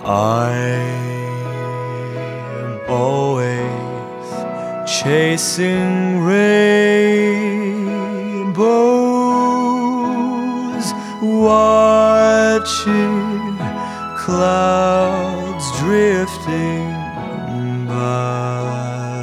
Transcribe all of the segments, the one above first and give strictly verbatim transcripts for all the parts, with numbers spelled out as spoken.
I'm always chasing rainbows, watching clouds drifting by.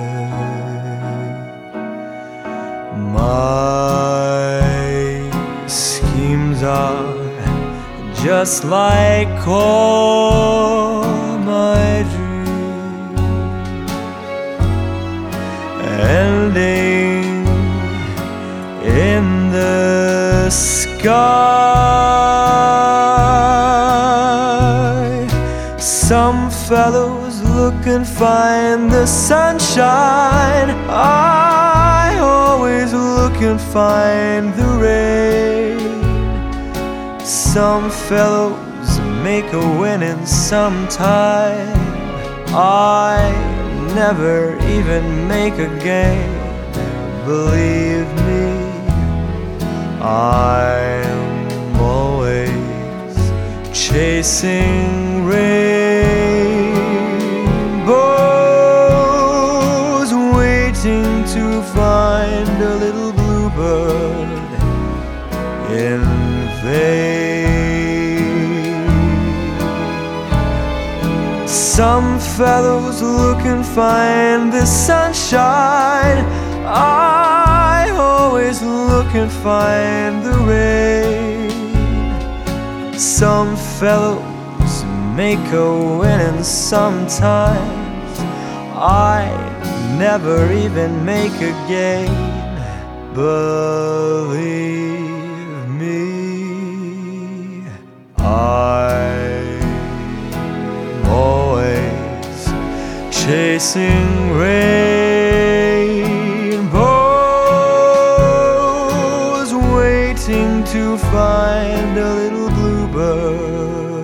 My schemes are just like all my dreams, ending in the sky. Some fellows look and find the sunshine, I always look and find the rain. Some fellows make a winning sometime, I never even make a gain. Believe me, I'm always chasing rainbows, waiting to find a little bluebird in vain. Some fellows look and find the sunshine, I always look and find the rain. Some fellows make a winning sometimes, I never even make a gain. Believe me, I'm always chasing rainbows, waiting to find a little bluebird